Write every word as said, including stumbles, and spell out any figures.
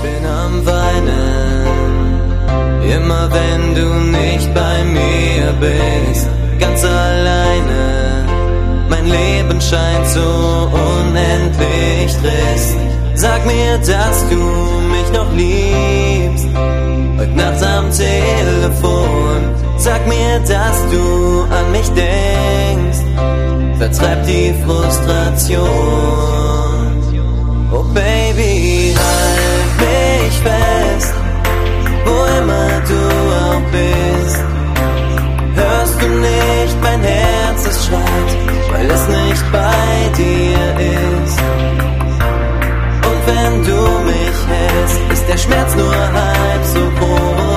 bin am Weinen, immer wenn du nicht bei mir bist, ganz alleine. Mein Leben scheint so unendlich trist. Sag mir, dass du mich noch liebst, heute Nacht am Telefon. Sag mir, dass du an mich denkst, vertreib die Frustration. Oh Baby, halt mich fest, wo immer du auch bist. Hörst du nicht, mein Herz, es schreit, weil es nicht bei dir ist. Und wenn du mich hältst, ist der Schmerz nur halb so groß.